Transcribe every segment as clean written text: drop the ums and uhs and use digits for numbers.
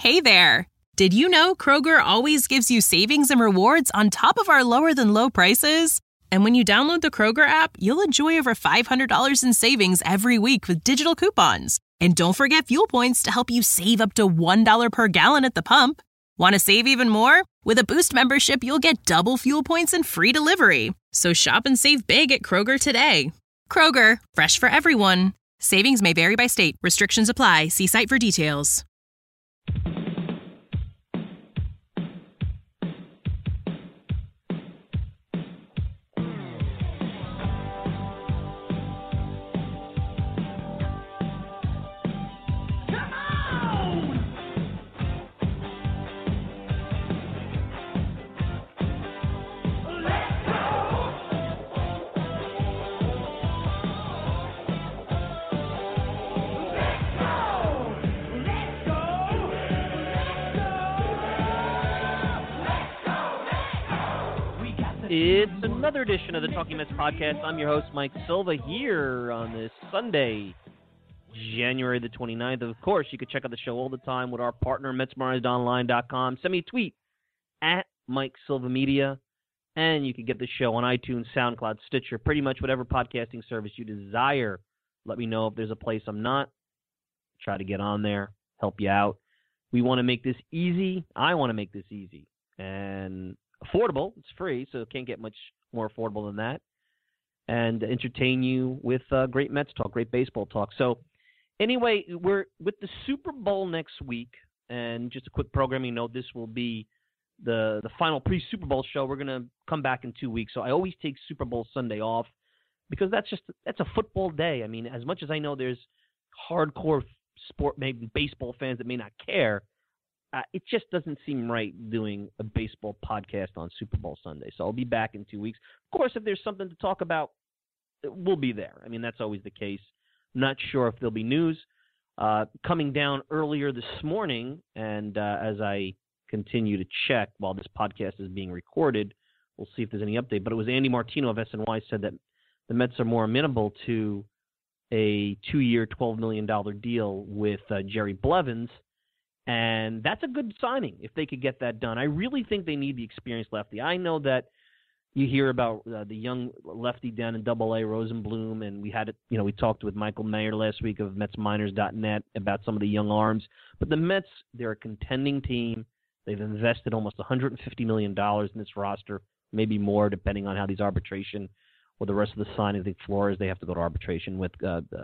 Hey there! Did you know Kroger always gives you savings and rewards on top of our lower-than-low prices? And when you download the Kroger app, you'll enjoy over $500 in savings every week with digital coupons. And don't forget fuel points to help you save up to $1 per gallon at the pump. Want to save even more? With a Boost membership, you'll get double fuel points and free delivery. So shop and save big at Kroger today. Kroger, fresh for everyone. Savings may vary by state. Restrictions apply. See site for details. It's another edition of the Talking Mets podcast. I'm your host, Mike Silva, here on this Sunday, January the 29th. Of course, you can check out the show all the time with our partner, MetsMerizedOnline.com. Send me a tweet at Mike Silva Media, and you can get the show on iTunes, SoundCloud, Stitcher, pretty much whatever podcasting service you desire. Let me know if there's a place I'm not. Try to get on there, help you out. We want to make this easy. I want to make this easy. And affordable. It's free, so it can't get much more affordable than that. And entertain you with great Mets talk, great baseball talk. So anyway, we're with the Super Bowl next week. And just a quick programming note, this will be the final pre-Super Bowl show. We're going to come back in 2 weeks. So I always take Super Bowl Sunday off because that's a football day. I mean, as much as I know there's hardcore sport, maybe baseball fans that may not care, it just doesn't seem right doing a baseball podcast on Super Bowl Sunday. So I'll be back in 2 weeks. Of course, if there's something to talk about, we'll be there. I mean, that's always the case. Not sure if there'll be news. Coming down earlier this morning, and as I continue to check while this podcast is being recorded, we'll see if there's any update. But it was Andy Martino of SNY said that the Mets are more amenable to a 2-year, $12 million deal with Jerry Blevins. And that's a good signing if they could get that done. I really think they need the experienced lefty. I know that you hear about the young lefty down in AA, Rosenblum, and we talked with Michael Mayer last week of MetsMiners.net about some of the young arms. But the Mets, they're a contending team. They've invested almost $150 million in this roster, maybe more depending on how these arbitration or the rest of the signing. I think Flores, they have to go to arbitration with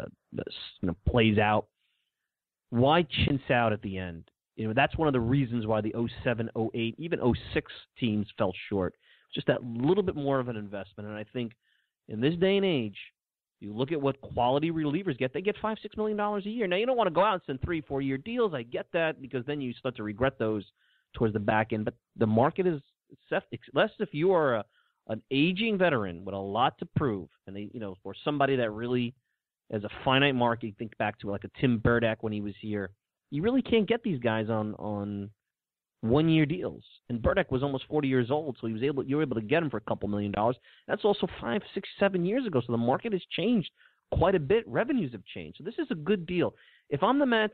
plays out. Why chintz out at the end? That's one of the reasons why the 07, 08, even 06 teams fell short. Just that little bit more of an investment. And I think in this day and age, you look at what quality relievers get. They get $5-6 million a year. Now, you don't want to go out and send 3-4 year deals. I get that because then you start to regret those towards the back end. But the market is less if you are an aging veteran with a lot to prove. And for somebody that really as a finite market, think back to like a Tim Burdack when he was here. You really can't get these guys on 1 year deals. And Burdack was almost 40 years old, so you were able to get him for a couple $1 million. That's also 5, 6, 7 years ago. So the market has changed quite a bit. Revenues have changed. So this is a good deal. If I'm the Mets,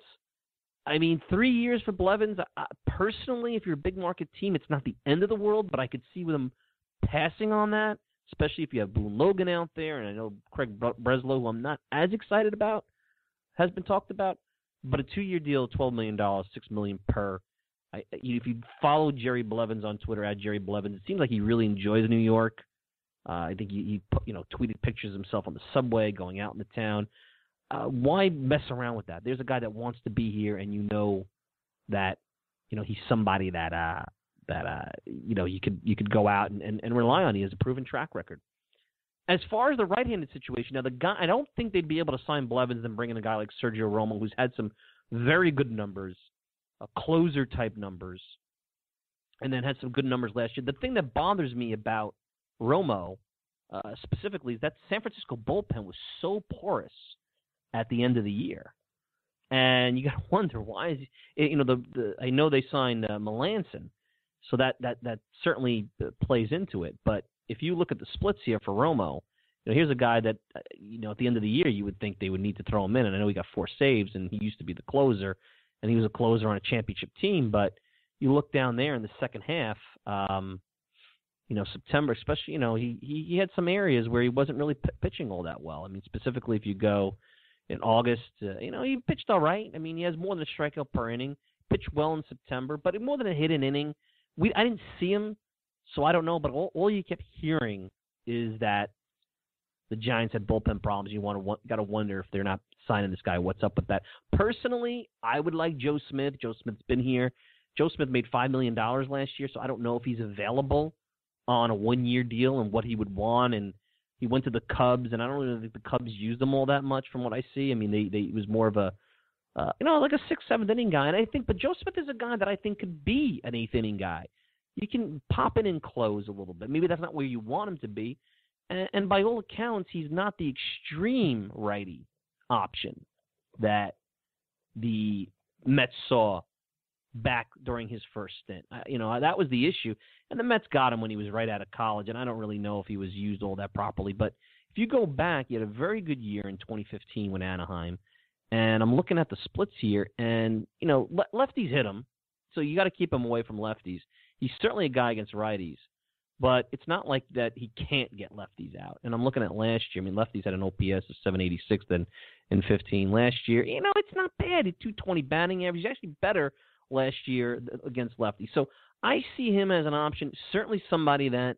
3 years for Blevins. Personally, if you're a big market team, it's not the end of the world, but I could see them passing on that. Especially if you have Boone Logan out there, and I know Craig Breslow, who I'm not as excited about, has been talked about. But a 2 year deal, $12 million, $6 million per. If you follow Jerry Blevins on Twitter, at Jerry Blevins, it seems like he really enjoys New York. I think he tweeted pictures of himself on the subway, going out in the town. Why mess around with that? There's a guy that wants to be here, and that he's somebody that you could go out and rely on. He has a proven track record. As far as the right-handed situation, now the guy, I don't think they'd be able to sign Blevins and bring in a guy like Sergio Romo, who's had some very good numbers, closer-type numbers, and then had some good numbers last year. The thing that bothers me about Romo specifically is that San Francisco bullpen was so porous at the end of the year. And you got to wonder, why is I know they signed Melanson, so that certainly plays into it. But if you look at the splits here for Romo, here's a guy that, at the end of the year, you would think they would need to throw him in. And I know he got 4 saves, and he used to be the closer. and he was a closer on a championship team. But you look down there in the second half, September, especially, he had some areas where he wasn't really pitching all that well. I mean, specifically if you go in August, he pitched all right. I mean, he has more than a strikeout per inning. Pitched well in September, but more than a hit an inning. I didn't see him, so I don't know. But all you kept hearing is that the Giants had bullpen problems. You got to wonder if they're not signing this guy. What's up with that? Personally, I would like Joe Smith. Joe Smith's been here. Joe Smith made $5 million last year, so I don't know if he's available on a one-year deal and what he would want. And he went to the Cubs, and I don't really think the Cubs used him all that much from what I see. I mean, he was more of a like a 6th, 7th inning guy. And but Joe Smith is a guy that I think could be an 8th inning guy. You can pop in and close a little bit. Maybe that's not where you want him to be. And by all accounts, he's not the extreme righty option that the Mets saw back during his first stint. That was the issue. And the Mets got him when he was right out of college, and I don't really know if he was used all that properly. But if you go back, he had a very good year in 2015 with Anaheim. And I'm looking at the splits here, and, lefties hit him, so you got to keep him away from lefties. He's certainly a guy against righties, but it's not like that he can't get lefties out. And I'm looking at last year. I mean, lefties had an OPS of 786 than in 15 last year. It's not bad. At 220 batting average. He's actually better last year against lefties. So I see him as an option, certainly somebody that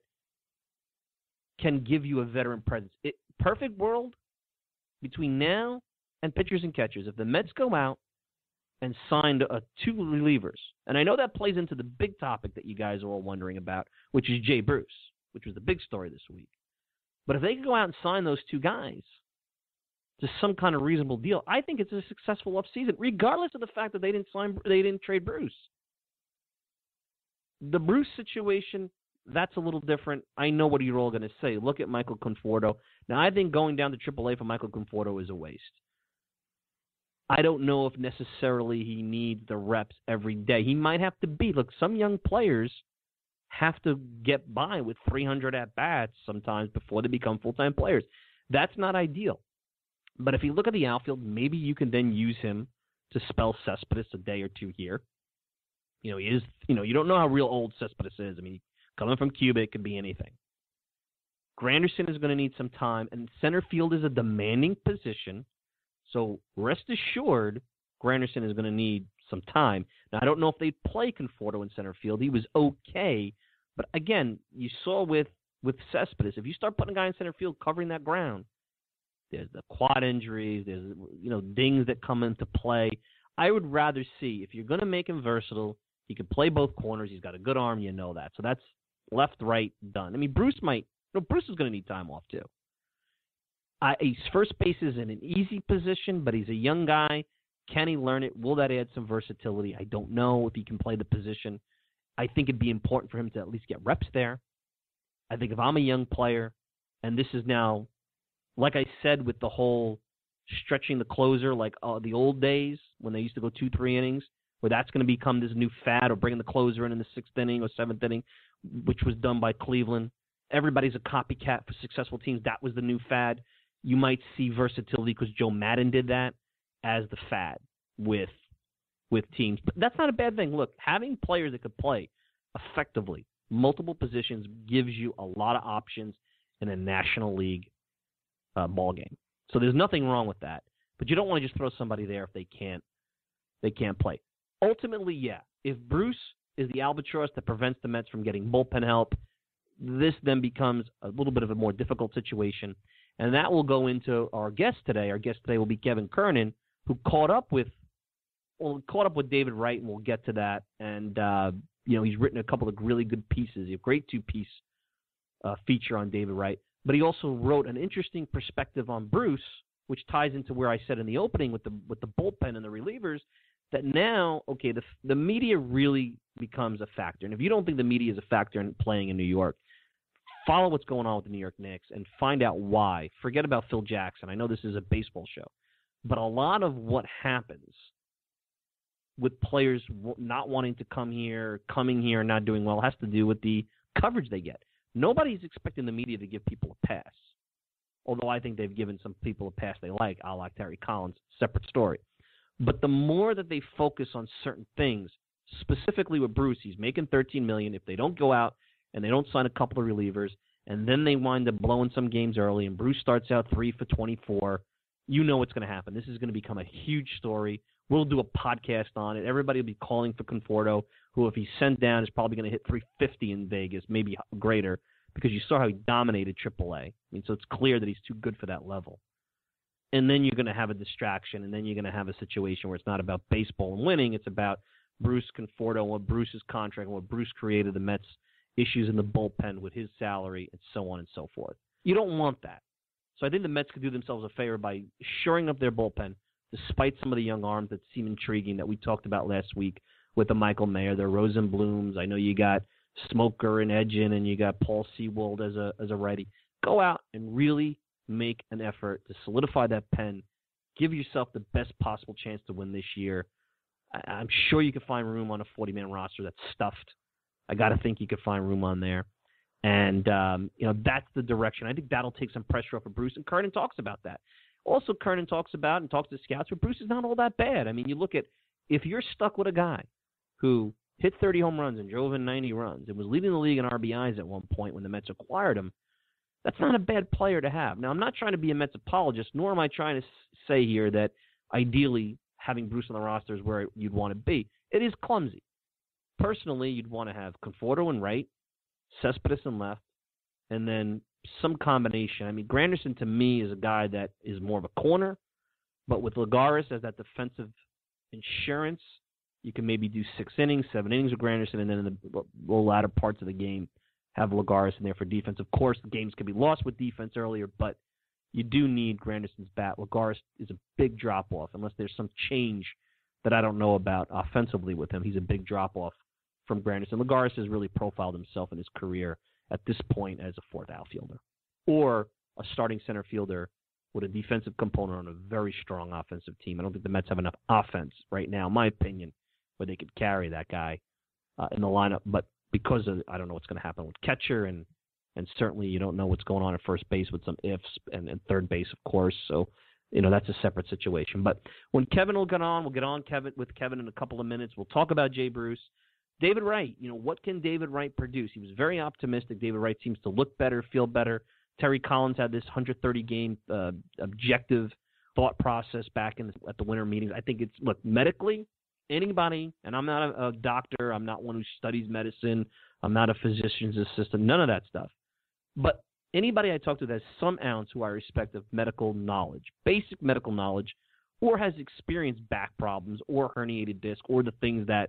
can give you a veteran presence. Perfect world between now and pitchers and catchers. If the Mets go out and signed 2 relievers, and I know that plays into the big topic that you guys are all wondering about, which is Jay Bruce, which was the big story this week. But if they could go out and sign those 2 guys to some kind of reasonable deal, I think it's a successful offseason, regardless of the fact that they didn't trade Bruce. The Bruce situation, that's a little different. I know what you're all going to say. Look at Michael Conforto. Now, I think going down to AAA for Michael Conforto is a waste. I don't know if necessarily he needs the reps every day. He might have to be. Look, some young players have to get by with 300 at-bats sometimes before they become full-time players. That's not ideal. But if you look at the outfield, maybe you can then use him to spell Cespedes a day or 2 here. He is, you don't know how real old Cespedes is. I mean, coming from Cuba, it could be anything. Granderson is going to need some time, and center field is a demanding position. So rest assured, Granderson is going to need some time. Now, I don't know if they'd play Conforto in center field. He was okay. But, again, you saw with Cespedes, if you start putting a guy in center field covering that ground, there's the quad injuries, there's, dings that come into play. I would rather see, if you're going to make him versatile, he can play both corners. He's got a good arm. You know that. So that's left, right, done. I mean, Bruce is going to need time off, too. His first base is in an easy position, but he's a young guy. Can he learn it? Will that add some versatility? I don't know if he can play the position. I think it'd be important for him to at least get reps there. I think if I'm a young player, and this is now, like I said, with the whole stretching the closer like the old days when they used to go 2-3 innings, where that's going to become this new fad, or bringing the closer in the 6th inning or 7th inning, which was done by Cleveland. Everybody's a copycat for successful teams. That was the new fad. You might see versatility because Joe Madden did that as the fad with teams. But that's not a bad thing. Look, having players that could play effectively multiple positions gives you a lot of options in a National League ball game. So there's nothing wrong with that. But you don't want to just throw somebody there if they can't play. Ultimately, yeah, if Bruce is the albatross that prevents the Mets from getting bullpen help, this then becomes a little bit of a more difficult situation. And that will go into our guest today. Our guest today will be Kevin Kernan, who caught up with David Wright, and we'll get to that. And, he's written a couple of really good pieces, a great 2-piece feature on David Wright. But he also wrote an interesting perspective on Bruce, which ties into where I said in the opening with the bullpen and the relievers, that now, okay, the media really becomes a factor. And if you don't think the media is a factor in playing in New York, follow what's going on with the New York Knicks and find out why. Forget about Phil Jackson. I know this is a baseball show. But a lot of what happens with players not wanting to come here, coming here and not doing well, has to do with the coverage they get. Nobody's expecting the media to give people a pass. Although I think they've given some people a pass they like, I like Terry Collins, separate story. But the more that they focus on certain things, specifically with Bruce, he's making $13 million. If they don't go out and they don't sign a couple of relievers, and then they wind up blowing some games early, and Bruce starts out 3 for 24, you know what's going to happen. This is going to become a huge story. We'll do a podcast on it. Everybody will be calling for Conforto, who, if he's sent down, is probably going to hit 350 in Vegas, maybe greater, because you saw how he dominated AAA. I mean, so it's clear that he's too good for that level. And then you're going to have a distraction, and then you're going to have a situation where it's not about baseball and winning. It's about Bruce Conforto and what Bruce's contract and what Bruce created, the Mets' issues in the bullpen with his salary, and so on and so forth. You don't want that. So I think the Mets could do themselves a favor by shoring up their bullpen, despite some of the young arms that seem intriguing that we talked about last week with the Michael Mayer, the Rosenblums. I know you got Smoker and Edgin, and you got Paul Sewald as a righty. Go out and really make an effort to solidify that pen. Give yourself the best possible chance to win this year. I'm sure you could find room on a 40-man roster that's stuffed. I got to think you could find room on there. And, that's the direction. I think that'll take some pressure off of Bruce, and Kernan talks about that. Also, Kernan talks about and talks to scouts, but Bruce is not all that bad. I mean, you look at, if you're stuck with a guy who hit 30 home runs and drove in 90 runs and was leading the league in RBIs at one point when the Mets acquired him, that's not a bad player to have. Now, I'm not trying to be a Mets apologist, nor am I trying to say here that ideally having Bruce on the roster is where you'd want to be. It is clumsy. Personally, you'd want to have Conforto in right, Cespedes in left, and then some combination. I mean, Granderson to me is a guy that is more of a corner, but with Lagares as that defensive insurance, you can maybe do 6 innings, 7 innings with Granderson, and then in the latter parts of the game, have Lagares in there for defense. Of course, the games can be lost with defense earlier, but you do need Granderson's bat. Lagares is a big drop-off, unless there's some change that I don't know about offensively with him. He's a big drop-off from Granderson. Lagares has really profiled himself in his career at this point as a fourth outfielder or a starting center fielder with a defensive component on a very strong offensive team. I don't think the Mets have enough offense right now, in my opinion, where they could carry that guy in the lineup. But because of, I don't know what's going to happen with catcher, and certainly you don't know what's going on at first base with some ifs, and third base, of course. So, that's a separate situation. But when Kevin will get on, we'll get on with Kevin in a couple of minutes. We'll talk about Jay Bruce. David Wright, what can David Wright produce? He was very optimistic. David Wright seems to look better, feel better. Terry Collins had this 130-game objective thought process back at the winter meetings. I think look, medically, anybody, and I'm not a doctor, I'm not one who studies medicine, I'm not a physician's assistant, none of that stuff. But anybody I talk to that has some ounce who I respect of medical knowledge, basic medical knowledge, or has experienced back problems or herniated disc or the things that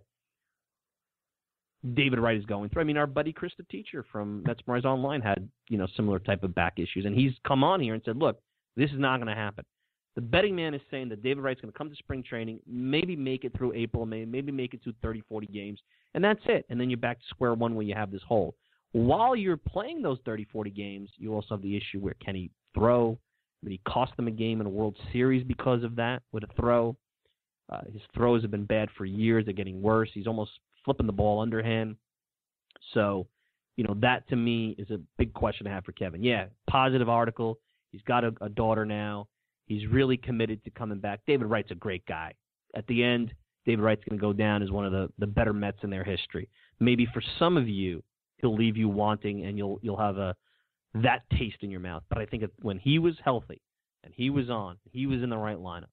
David Wright is going through. I mean, our buddy Chris, the teacher from Metsmerize Online, had similar type of back issues, and he's come on here and said, "Look, this is not going to happen." The betting man is saying that David Wright's going to come to spring training, maybe make it through April, maybe make it to 30, 40 games, and that's it. And then you're back to square one where you have this hole. While you're playing those 30, 40 games, you also have the issue where can he throw? Did he cost them a game in a World Series because of that with a throw? His throws have been bad for years. They're getting worse. He's almost flipping the ball underhand. So, that to me is a big question to have for Kevin. Yeah, positive article. He's got a daughter now. He's really committed to coming back. David Wright's a great guy. At the end, David Wright's going to go down as one of the better Mets in their history. Maybe for some of you, he'll leave you wanting, and you'll have that taste in your mouth. But I think when he was healthy and he was in the right lineup,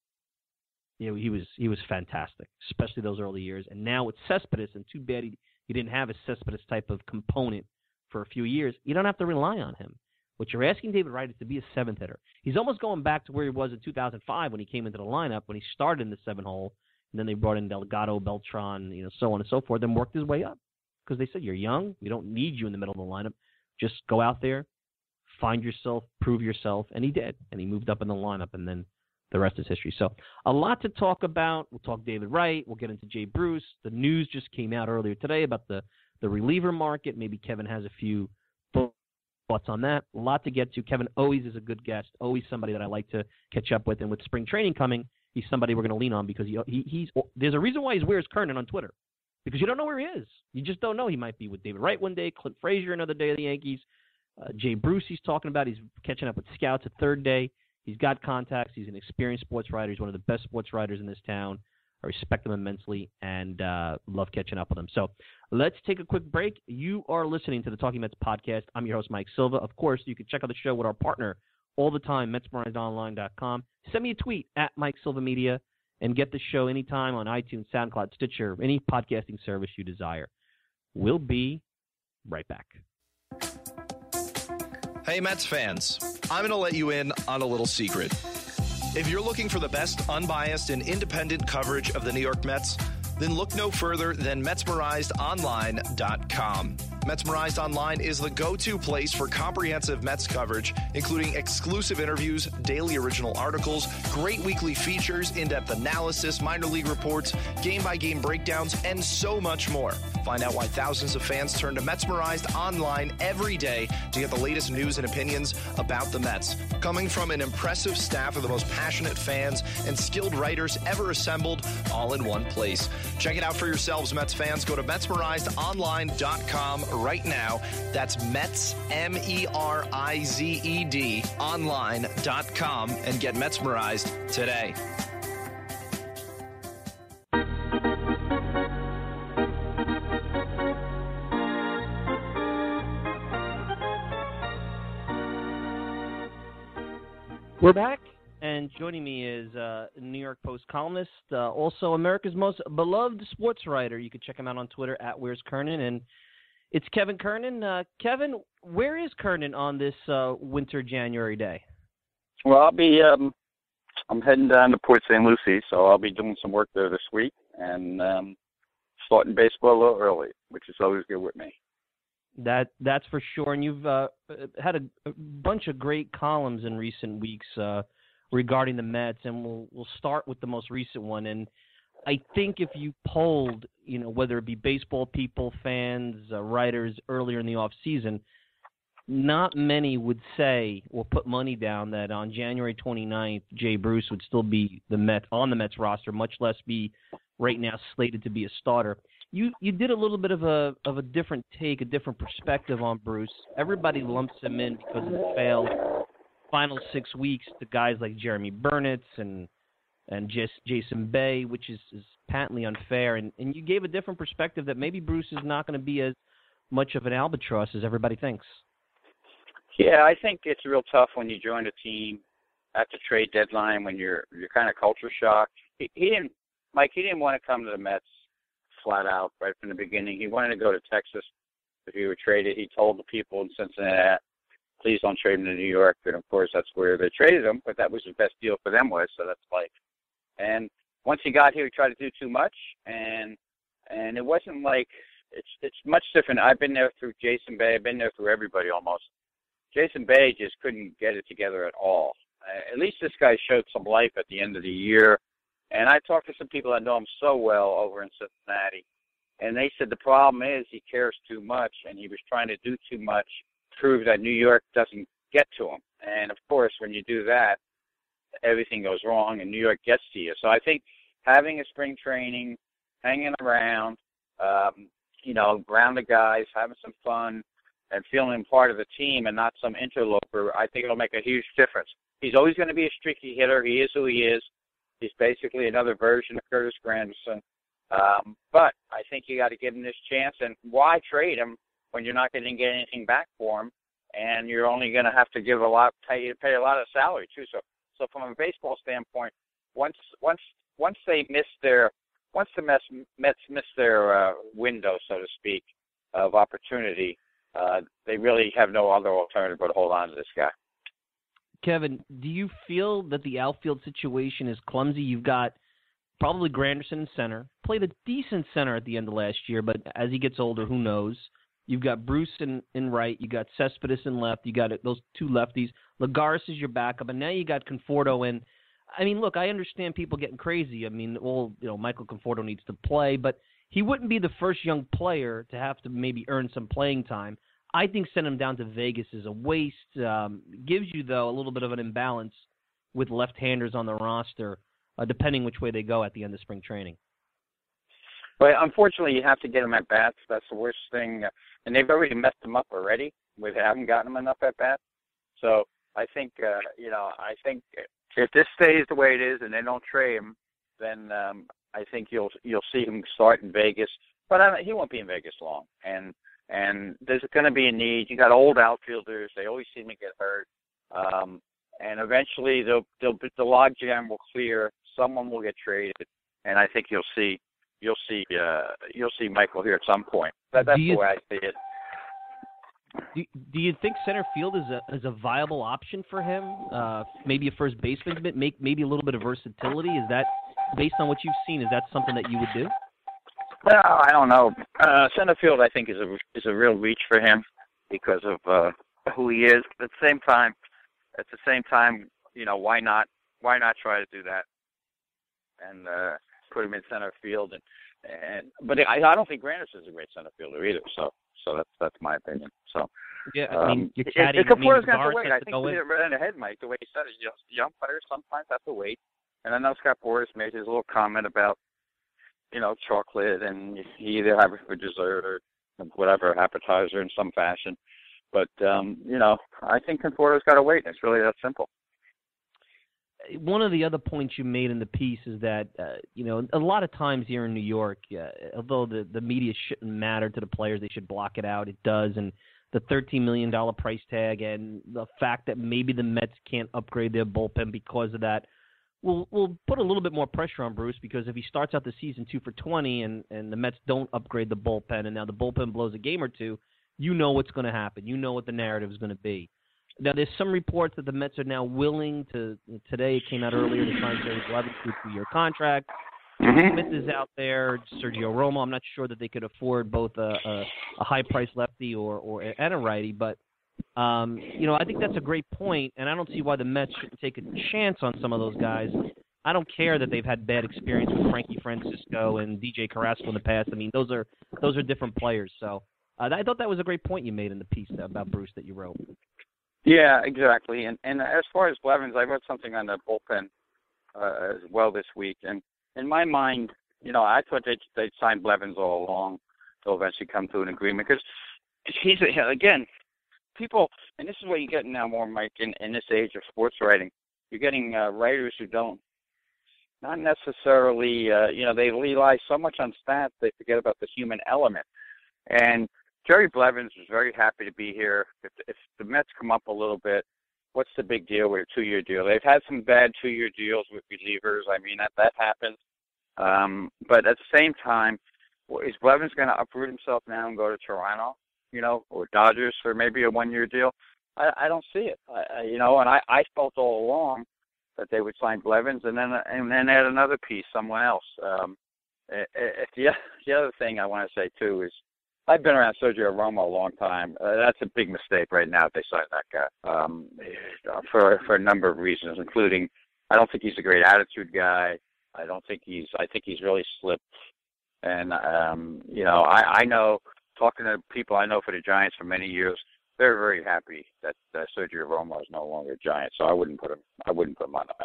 he was fantastic, especially those early years. And now with Cespedes, and too bad he didn't have a Cespedes type of component for a few years, you don't have to rely on him. What you're asking David Wright is to be a seventh hitter. He's almost going back to where he was in 2005 when he came into the lineup, when he started in the 7-hole, and then they brought in Delgado, Beltran, so on and so forth, and worked his way up. Because they said, you're young, we don't need you in the middle of the lineup. Just go out there, find yourself, prove yourself, and he did. And he moved up in the lineup, and then the rest is history. So a lot to talk about. We'll talk David Wright. We'll get into Jay Bruce. The news just came out earlier today about the reliever market. Maybe Kevin has a few thoughts on that. A lot to get to. Kevin always is a good guest, always somebody that I like to catch up with. And with spring training coming, he's somebody we're going to lean on because there's a reason why he's Where's Kernan on Twitter. Because you don't know where he is. You just don't know. He might be with David Wright one day, Clint Frazier another day of the Yankees. Jay Bruce he's talking about. He's catching up with scouts a third day. He's got contacts. He's an experienced sports writer. He's one of the best sports writers in this town. I respect him immensely and love catching up with him. So let's take a quick break. You are listening to the Talking Mets podcast. I'm your host, Mike Silva. Of course, you can check out the show with our partner all the time, MetsMerizedOnline.com. Send me a tweet at Mike Silva Media and get the show anytime on iTunes, SoundCloud, Stitcher, any podcasting service you desire. We'll be right back. Hey, Mets fans, I'm going to let you in on a little secret. If you're looking for the best unbiased and independent coverage of the New York Mets, then look no further than MetsMerizedOnline.com. Metsmerized Online is the go-to place for comprehensive Mets coverage, including exclusive interviews, daily original articles, great weekly features, in-depth analysis, minor league reports, game-by-game breakdowns, and so much more. Find out why thousands of fans turn to Metsmerized Online every day to get the latest news and opinions about the Mets. Coming from an impressive staff of the most passionate fans and skilled writers ever assembled, all in one place. Check it out for yourselves, Mets fans. Go to MetsmerizedOnline.com right now. That's Mets, MERIZED, online.com, and get Metsmerized today. We're back, and joining me is New York Post columnist, also America's most beloved sports writer. You can check him out on Twitter at Where's Kernan, and it's Kevin Kernan. Kevin, where is Kernan on this winter January day? Well, I'll be I'm heading down to Port St. Lucie, so I'll be doing some work there this week and starting baseball a little early, which is always good with me. That's for sure, and you've had a bunch of great columns in recent weeks regarding the Mets, and we'll start with the most recent one. And I think if you polled, whether it be baseball people, fans, writers earlier in the off season, not many would say or put money down that on January 29th, Jay Bruce would still be on the Mets roster, much less be right now slated to be a starter. You did a little bit of a different take, a different perspective on Bruce. Everybody lumps him in because of the failed final 6 weeks to guys like Jeremy Burnitz and Jason Bay, which is patently unfair. And you gave a different perspective that maybe Bruce is not going to be as much of an albatross as everybody thinks. Yeah, I think it's real tough when you join a team at the trade deadline when you're kind of culture shocked. He didn't want to come to the Mets flat out right from the beginning. He wanted to go to Texas if he were traded. He told the people in Cincinnati, please don't trade him to New York. And, of course, that's where they traded him, but that was the best deal for them so that's life. And once he got here, he tried to do too much, and it wasn't like it's much different. I've been there through Jason Bay. I've been there through everybody almost. Jason Bay just couldn't get it together at all. At least this guy showed some life at the end of the year. And I talked to some people that know him so well over in Cincinnati, and they said the problem is he cares too much, and he was trying to do too much to prove that New York doesn't get to him. And, of course, when you do that, everything goes wrong, and New York gets to you. So I think having a spring training, hanging around, around the guys, having some fun, and feeling part of the team and not some interloper, I think it'll make a huge difference. He's always going to be a streaky hitter. He is who he is. He's basically another version of Curtis Granderson. But I think you got to give him this chance. And why trade him when you're not going to get anything back for him, and you're only going to have to pay a lot of salary too. So from a baseball standpoint, once the Mets miss their window, so to speak, of opportunity, they really have no other alternative but to hold on to this guy. Kevin, do you feel that the outfield situation is clumsy? You've got probably Granderson in center, played a decent center at the end of last year, but as he gets older, who knows? You've got Bruce in right, you got Cespedes in left, you got those two lefties. Lagares is your backup, and now you got Conforto in. I mean, look, I understand people getting crazy. I mean, Michael Conforto needs to play, but he wouldn't be the first young player to have to maybe earn some playing time. I think sending him down to Vegas is a waste. Gives you, though, a little bit of an imbalance with left-handers on the roster, depending which way they go at the end of spring training. But unfortunately, you have to get them at bats. That's the worst thing. And they've already messed them up already. We haven't gotten them enough at bats. So I think if this stays the way it is and they don't trade him, then I think you'll see him start in Vegas. But he won't be in Vegas long. And there's going to be a need. You got old outfielders; they always seem to get hurt. And eventually, the logjam will clear. Someone will get traded, and I think you'll see Michael here at some point. That's the way I see it. Do you think center field is a viable option for him? Maybe a first baseman, maybe a little bit of versatility. Is that, based on what you've seen, is that something that you would do? Well, I don't know. Center field, I think, is a real reach for him because of who he is. At the same time, why not try to do that and put him in center field? But I don't think Granderson is a great center fielder either. So that's my opinion. So yeah, I mean, you're chatting. It's Conforto's got to wait. I think you hit it right in the head, Mike. The way he said it, young players sometimes have to wait. And I know Scott Boras made his little comment about, chocolate, and you either have it for dessert or whatever, appetizer in some fashion. But, I think Conforto's got to wait. It's really that simple. One of the other points you made in the piece is that, a lot of times here in New York, although the media shouldn't matter to the players, they should block it out. It does. And the $13 million price tag and the fact that maybe the Mets can't upgrade their bullpen because of that will put a little bit more pressure on Bruce, because if he starts out the season 2 for 20 and the Mets don't upgrade the bullpen and now the bullpen blows a game or two, you know what's going to happen. You know what the narrative is going to be. Now, there's some reports that the Mets are now willing to, today it came out earlier, to sign Jerry Blevins to a 2-year contract. Mm-hmm. Smith is out there, Sergio Romo. I'm not sure that they could afford both a high-priced lefty and a righty, but, I think that's a great point, and I don't see why the Mets shouldn't take a chance on some of those guys. I don't care that they've had bad experience with Frankie Francisco and DJ Carrasco in the past. I mean, those are different players. So I thought that was a great point you made in the piece about Bruce that you wrote. Yeah, exactly. And as far as Blevins, I wrote something on the bullpen as well this week. And in my mind, I thought they'd sign Blevins all along. They'll eventually come to an agreement because he's, again, people, and this is what you're getting now more, Mike, in this age of sports writing. You're getting writers who not necessarily, they rely so much on stats they forget about the human element. And Jerry Blevins was very happy to be here. If the Mets come up a little bit, what's the big deal with a 2-year deal? They've had some bad 2-year deals with relievers. I mean, that happens. But at the same time, is Blevins going to uproot himself now and go to Toronto, or Dodgers for maybe a 1-year deal? I don't see it. I felt all along that they would sign Blevins and then add another piece, someone else. The other thing I want to say, too, is I've been around Sergio Romo a long time. That's a big mistake right now if they sign that guy for a number of reasons, including I don't think he's a great attitude guy. I think he's really slipped. And, I know, talking to people I know for the Giants for many years, they're very happy that Sergio Romo is no longer a Giant. So I wouldn't put him on the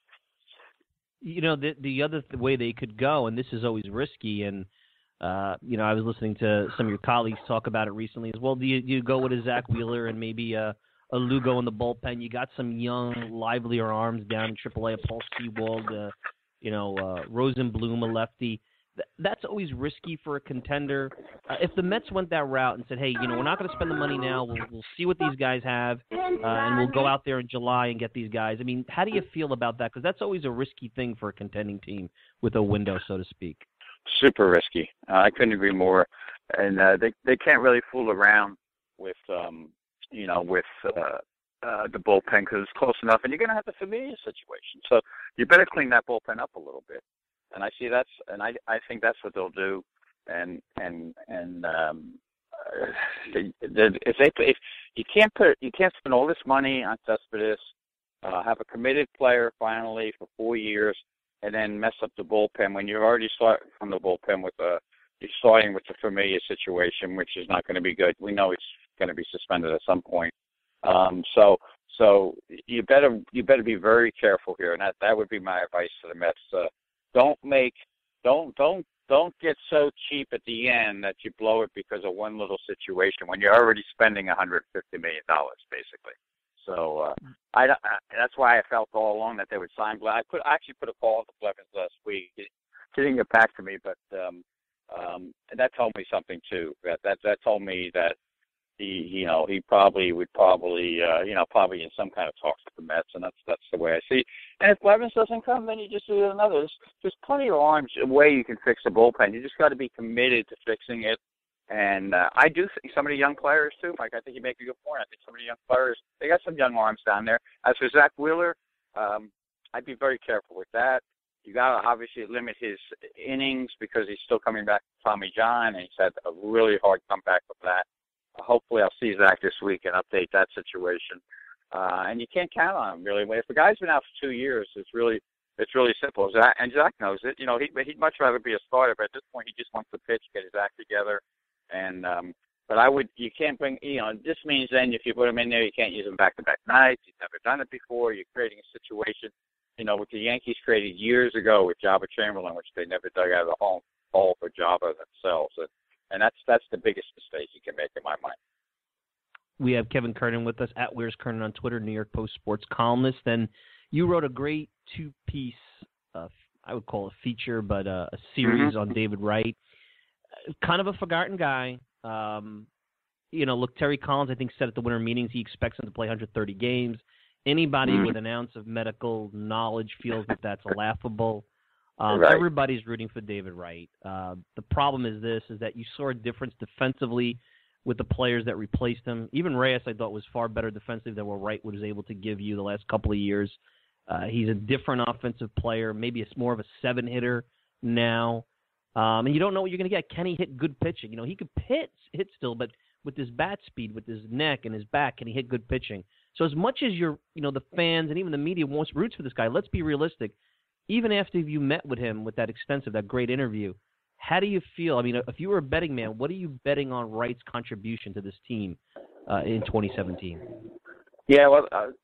Mets. The other way they could go, and this is always risky, and I was listening to some of your colleagues talk about it recently as well. Do you go with a Zach Wheeler and maybe a Lugo in the bullpen? You got some young, livelier arms down in AAA, Paul Sewald, Rosenblum, a lefty. That's always risky for a contender. If the Mets went that route and said, hey, we're not going to spend the money now. We'll see what these guys have, and we'll go out there in July and get these guys. I mean, how do you feel about that? Because that's always a risky thing for a contending team with a window, so to speak. Super risky. I couldn't agree more. And they can't really fool around with the bullpen because it's close enough, and you're going to have the Familia situation. So you better clean that bullpen up a little bit. And I think that's what they'll do. And if you can't spend all this money on Cespedes, have a committed player finally for 4 years, and then mess up the bullpen when you're already starting from the bullpen you're starting with the Familia situation, which is not going to be good. We know it's going to be suspended at some point. So you better be very careful here, and that would be my advice to the Mets. Don't get so cheap at the end that you blow it because of one little situation when you're already spending $150 million, basically. So that's why I felt all along that they would sign Blevins. I actually put a call to Blevins last week. He didn't get back to me, but that told me something too. That told me that he probably would probably in some kind of talks with the Mets, and that's the way I see it. And if Blevins doesn't come, then you just do another. There's plenty of arms way you can fix the bullpen. You just got to be committed to fixing it. And I do think some of the young players too, Mike. I think you make a good point. I think some of the young players, they got some young arms down there. As for Zach Wheeler, I'd be very careful with that. You got to obviously limit his innings because he's still coming back from Tommy John, and he's had a really hard comeback with that. Hopefully I'll see Zach this week and update that situation. And you can't count on him, really. If the guy's been out for 2 years, it's really simple. Zach knows it. He'd much rather be a starter, but at this point he just wants to pitch, get his act together. And but you can't bring, this means then if you put him in there, you can't use him back-to-back nights. He's never done it before. You're creating a situation, with the Yankees created years ago with Jabba Chamberlain, which they never dug out of the hole for Jabba themselves. And that's the biggest mistake you can make in my mind. We have Kevin Kernan with us, at Where's Kernan on Twitter, New York Post sports columnist. And you wrote a great two-piece, I would call it a feature, but a series on David Wright. Kind of a forgotten guy. Look, Terry Collins, I think, said at the winter meetings he expects him to play 130 games. Anybody with an ounce of medical knowledge feels that that's laughable. Right. Everybody's rooting for David Wright. The problem is that you saw a difference defensively with the players that replaced him. Even Reyes, I thought, was far better defensively than what Wright was able to give you the last couple of years. He's a different offensive player. Maybe it's more of a 7-hitter now. And you don't know what you're going to get. Can he hit good pitching? He could hit still, but with his bat speed, with his neck and his back, can he hit good pitching? So as much as the fans and even the media roots for this guy, let's be realistic. Even after you met with him with that great interview, how do you feel? I mean, if you were a betting man, what are you betting on Wright's contribution to this team in 2017? Yeah, well,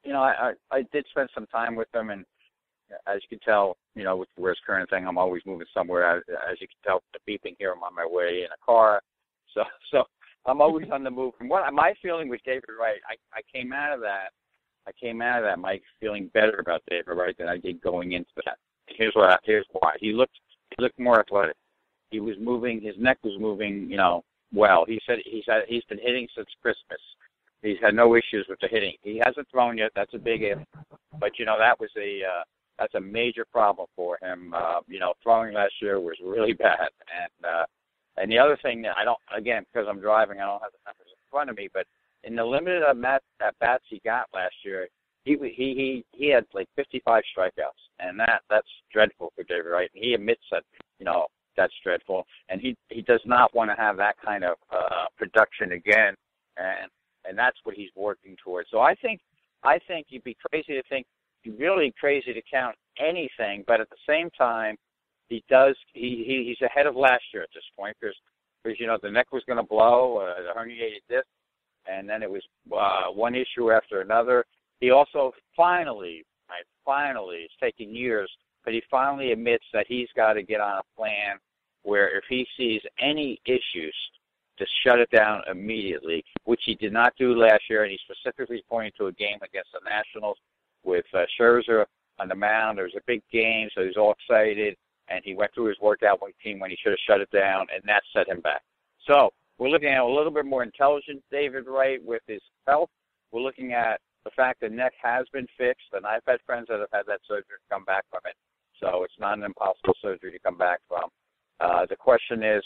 I did spend some time with him, and as you can tell, with the Where's Kernan thing, I'm always moving somewhere. As you can tell, the beeping here, I'm on my way in a car. So I'm always on the move. And what my feeling with David Wright, I came out of that, Mike, feeling better about David Wright than I did going into that. Here's why. He looked more athletic. He was moving. His neck was moving. Well. He said he's been hitting since Christmas. He's had no issues with the hitting. He hasn't thrown yet. That's a big if. But that's a major problem for him. Throwing last year was really bad. And the other thing that because I'm driving, I don't have the numbers in front of me, but in the limited at-bats he got last year, he had like 55 strikeouts, and that's dreadful for David Wright. And he admits that, that's dreadful, and he does not want to have that kind of production again, and that's what he's working towards. So I think you'd be really crazy to count anything, but at the same time, he's ahead of last year at this point because the neck was going to blow, the herniated disc, and then it was one issue after another. He also finally, it's taken years, but he finally admits that he's got to get on a plan where if he sees any issues, to shut it down immediately, which he did not do last year, and he specifically pointed to a game against the Nationals with Scherzer on the mound. There was a big game, so he was all excited, and he went through his workout routine when he should have shut it down, and that set him back. So we're looking at a little bit more intelligent David Wright with his health. We're looking at the fact that neck has been fixed, and I've had friends that have had that surgery come back from it. So it's not an impossible surgery to come back from. The question is,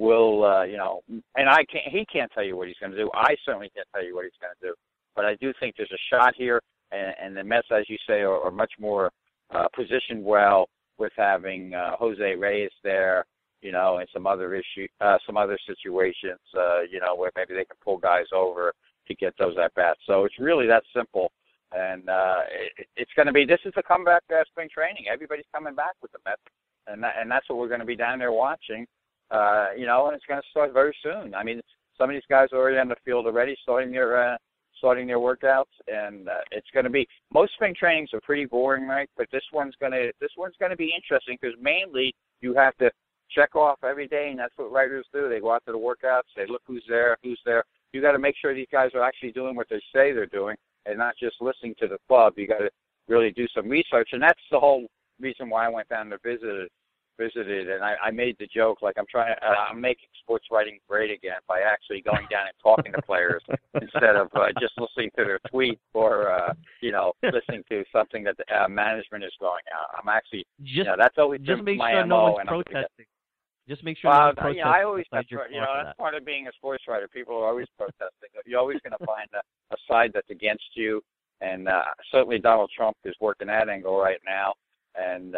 and he can't tell you what he's going to do. I certainly can't tell you what he's going to do. But I do think there's a shot here, and the Mets, as you say, are much more positioned well with having Jose Reyes there, and some other situations, where maybe they can pull guys over to get those at bats. So it's really that simple, and it's going to be. This is the comeback spring training. Everybody's coming back with the Mets, and that's what we're going to be down there watching. And it's going to start very soon. I mean, some of these guys are already on the field already, starting their workouts, and it's going to be. Most spring trainings are pretty boring, right? But this one's going to be interesting because mainly you have to check off every day, and that's what writers do. They go out to the workouts, they look who's there. You got to make sure these guys are actually doing what they say they're doing, and not just listening to the club. You got to really do some research, and that's the whole reason why I went down to visited, and I made the joke like I'm making sports writing great again by actually going down and talking to players instead of just listening to their tweet or listening to something that the management is going out. I'm actually that's always just make my sure MO, no one's protesting. Just make sure no one's protesting. I always that's part of being a sports writer. People are always protesting. You're always going to find a side that's against you, and certainly Donald Trump is working that angle right now. And,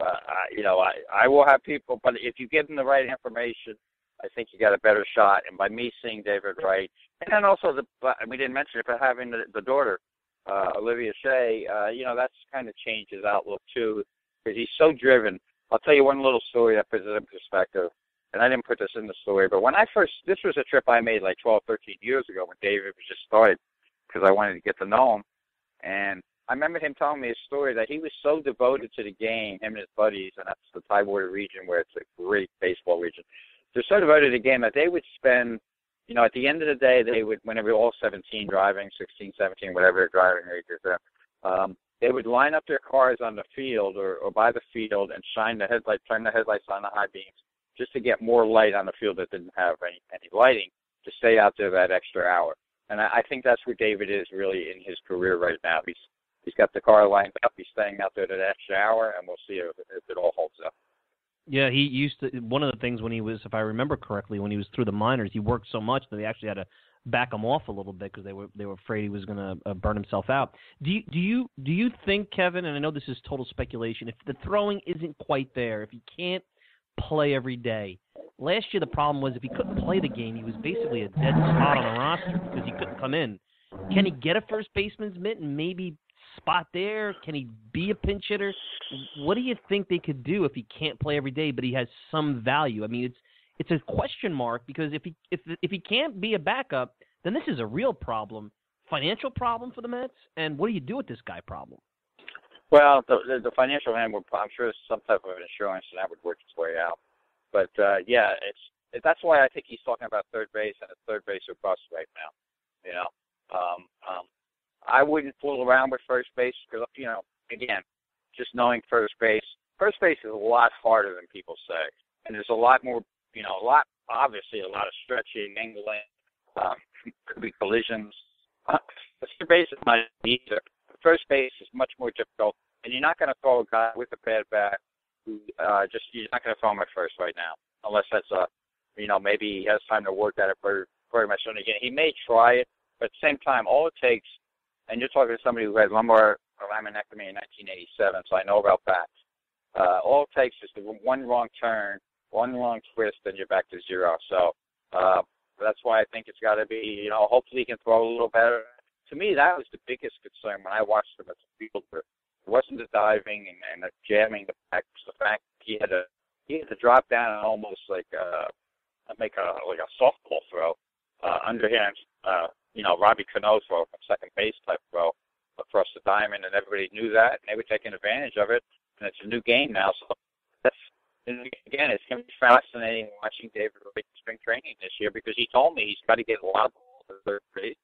I will have people, but if you give them the right information, I think you got a better shot. And by me seeing David Wright, and then also we didn't mention it, but having the daughter, Olivia Shea, that's kind of changed his outlook too, because he's so driven. I'll tell you one little story that puts it in perspective, and I didn't put this in the story, but when this was a trip I made like 12, 13 years ago when David was just started, because I wanted to get to know him, and I remember him telling me a story that he was so devoted to the game, him and his buddies, and that's the Tidewater region where it's a great baseball region. They're so devoted to the game that they would spend, at the end of the day, they would, when they were all 17 driving, 16, 17, whatever their driving age is, they would line up their cars on the field or by the field and turn the headlights on the high beams just to get more light on the field that didn't have any lighting to stay out there that extra hour. And I think that's where David is really in his career right now. He's got the car lined up. He's staying out there that extra hour, and we'll see if it all holds up. Yeah, he used to. One of the things when he was, if I remember correctly, when he was through the minors, he worked so much that they actually had to back him off a little bit because they were afraid he was going to burn himself out. Do you think, Kevin? And I know this is total speculation. If the throwing isn't quite there, if he can't play every day, last year the problem was if he couldn't play the game, he was basically a dead spot on the roster because he couldn't come in. Can he get a first baseman's mitt and maybe spot there? Can he be a pinch hitter? What do you think they could do if he can't play every day, but he has some value? I mean, it's a question mark because if he can't be a backup, then this is a real problem, financial problem for the Mets. And what do you do with this guy problem? Well, the financial end, I'm sure there's some type of insurance, and that would work its way out. But that's why I think he's talking about third base and a third base or bust right now. I wouldn't fool around with first base because, again, just knowing first base is a lot harder than people say. And there's a lot more, obviously a lot of stretching, angling, could be collisions. Third base is not either. First base is much more difficult, and you're not going to throw a guy with a bad bat who you're not going to throw him at first right now, unless that's maybe he has time to work at it very much. And again, he may try it, but at the same time, all it takes, and you're talking to somebody who had lumbar laminectomy in 1987, so I know about bats. All it takes is one wrong turn, one wrong twist, and you're back to zero. So that's why I think it's got to be, hopefully he can throw a little better. To me, that was the biggest concern when I watched him as a fielder. It wasn't the diving and the jamming the back. It was the fact he had to drop down and almost make a softball throw, underhand, Robbie Cano throw from second base type throw across the diamond, and everybody knew that, and they were taking advantage of it. And it's a new game now, so again, it's going to be fascinating watching David Wright in spring training this year because he told me he's got to get a lot of balls to third base.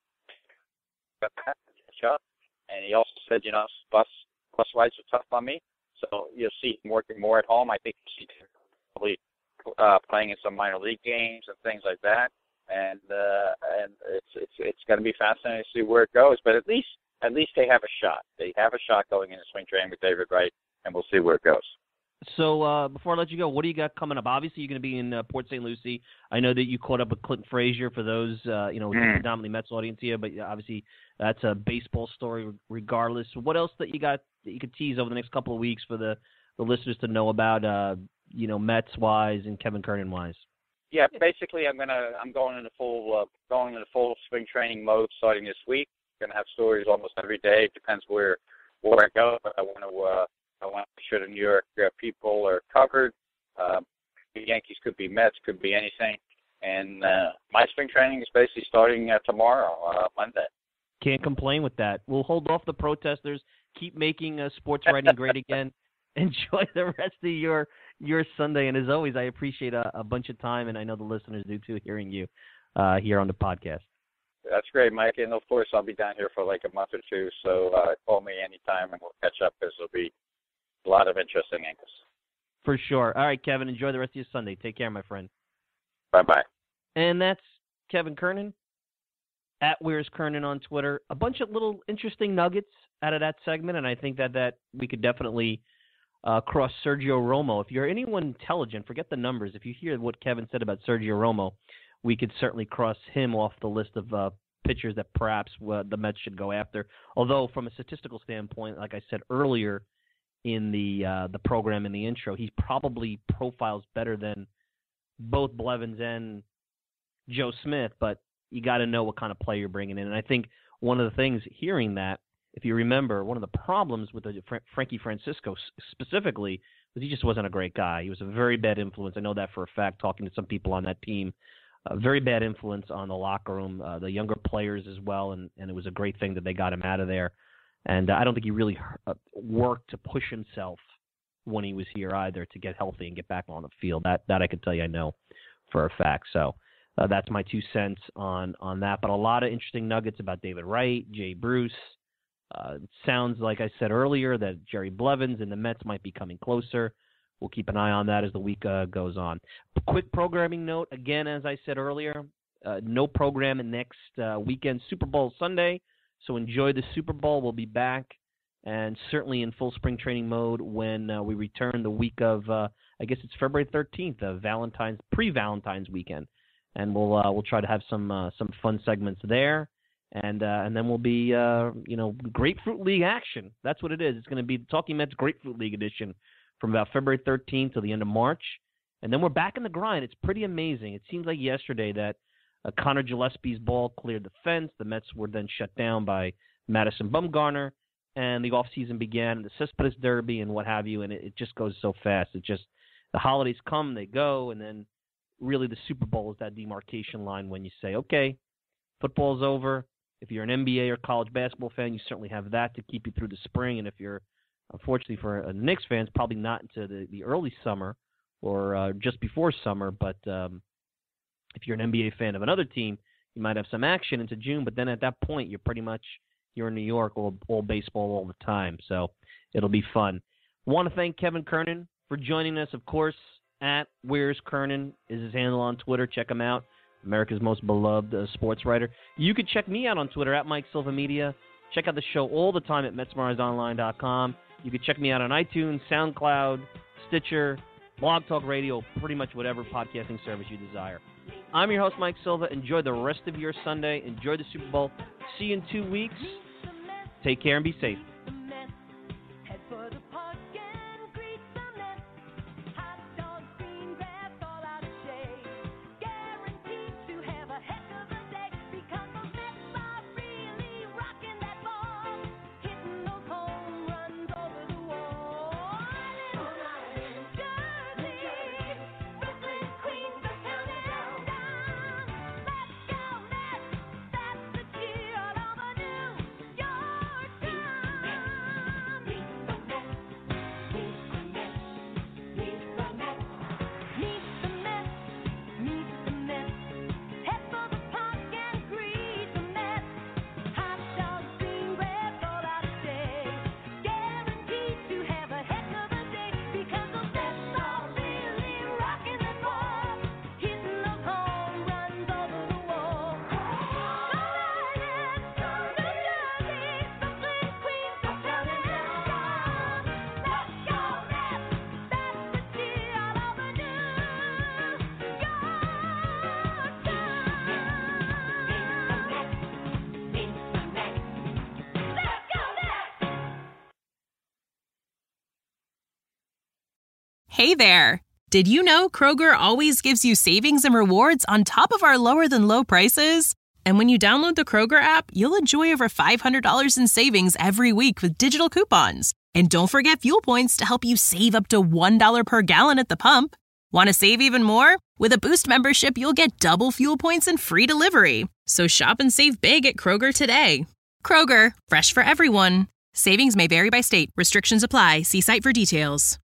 And he also said, bus rides are tough on me, so you'll see him working more at home. I think you'll see him probably playing in some minor league games and things like that. And it's going to be fascinating to see where it goes. But at least they have a shot. They have a shot going into spring training with David Wright, and we'll see where it goes. So before I let you go, what do you got coming up? Obviously, you're going to be in Port St. Lucie. I know that you caught up with Clinton Frazier for those, predominantly Mets audience here, but obviously that's a baseball story regardless. What else that you got that you could tease over the next couple of weeks for the listeners to know about, Mets-wise and Kevin Kernan-wise? Yeah, basically I'm going into full spring training mode starting this week. Going to have stories almost every day. It depends where I go, but I want to make sure the New York people are covered. Could be Yankees, could be Mets, could be anything. And my spring training is basically starting tomorrow, Monday. Can't complain with that. We'll hold off the protesters. Keep making sports writing great again. Enjoy the rest of your Sunday. And as always, I appreciate a bunch of time, and I know the listeners do too, hearing you here on the podcast. That's great, Mike. And, of course, I'll be down here for like a month or two, so call me anytime and we'll catch up because there'll be a lot of interesting angles. For sure. All right, Kevin, enjoy the rest of your Sunday. Take care, my friend. Bye-bye. And that's Kevin Kernan, at Where's Kernan on Twitter. A bunch of little interesting nuggets out of that segment, and I think that we could definitely cross Sergio Romo. If you're anyone intelligent, forget the numbers. If you hear what Kevin said about Sergio Romo, we could certainly cross him off the list of pitchers that perhaps the Mets should go after. Although from a statistical standpoint, like I said earlier in the program in the intro, he probably profiles better than both Blevins and Joe Smith, but you got to know what kind of play you're bringing in. And I think one of the things, hearing that, if you remember, one of the problems with Frankie Francisco specifically was he just wasn't a great guy. He was a very bad influence. I know that for a fact, talking to some people on that team. A very bad influence on the locker room, the younger players as well, and it was a great thing that they got him out of there. And I don't think he really worked to push himself when he was here either to get healthy and get back on the field. That I can tell you I know for a fact. So that's my 2 cents on that. But a lot of interesting nuggets about David Wright, Jay Bruce. It sounds like I said earlier that Jerry Blevins and the Mets might be coming closer. We'll keep an eye on that as the week goes on. Quick programming note, again, as I said earlier, no program next weekend, Super Bowl Sunday, so enjoy the Super Bowl. We'll be back and certainly in full spring training mode when we return the week of, I guess it's February 13th, pre-Valentine's weekend. And we'll try to have some fun segments there. And then we'll be, Grapefruit League action. That's what it is. It's going to be the Talking Mets Grapefruit League edition from about February 13th to the end of March. And then we're back in the grind. It's pretty amazing. It seems like yesterday that Connor Gillespie's ball cleared the fence. The Mets were then shut down by Madison Bumgarner, and the offseason began, the Cespedes Derby and what have you, and it just goes so fast. The holidays come, they go, and then really the Super Bowl is that demarcation line when you say, okay, football's over. If you're an NBA or college basketball fan, you certainly have that to keep you through the spring, and if you're unfortunately for Knicks fans, probably not into the early summer or just before summer. But if you're an NBA fan of another team, you might have some action into June. But then at that point, you're in New York, all baseball all the time. So it'll be fun. Want to thank Kevin Kernan for joining us. Of course, at Where's Kernan is his handle on Twitter. Check him out. America's most beloved sports writer. You could check me out on Twitter at Mike Silva Media. Check out the show all the time at MetsMarizedOnline.com. You can check me out on iTunes, SoundCloud, Stitcher, Blog Talk Radio, pretty much whatever podcasting service you desire. I'm your host, Mike Silva. Enjoy the rest of your Sunday. Enjoy the Super Bowl. See you in 2 weeks. Take care and be safe. Hey there! Did you know Kroger always gives you savings and rewards on top of our lower-than-low prices? And when you download the Kroger app, you'll enjoy over $500 in savings every week with digital coupons. And don't forget fuel points to help you save up to $1 per gallon at the pump. Want to save even more? With a Boost membership, you'll get double fuel points and free delivery. So shop and save big at Kroger today. Kroger, fresh for everyone. Savings may vary by state. Restrictions apply. See site for details.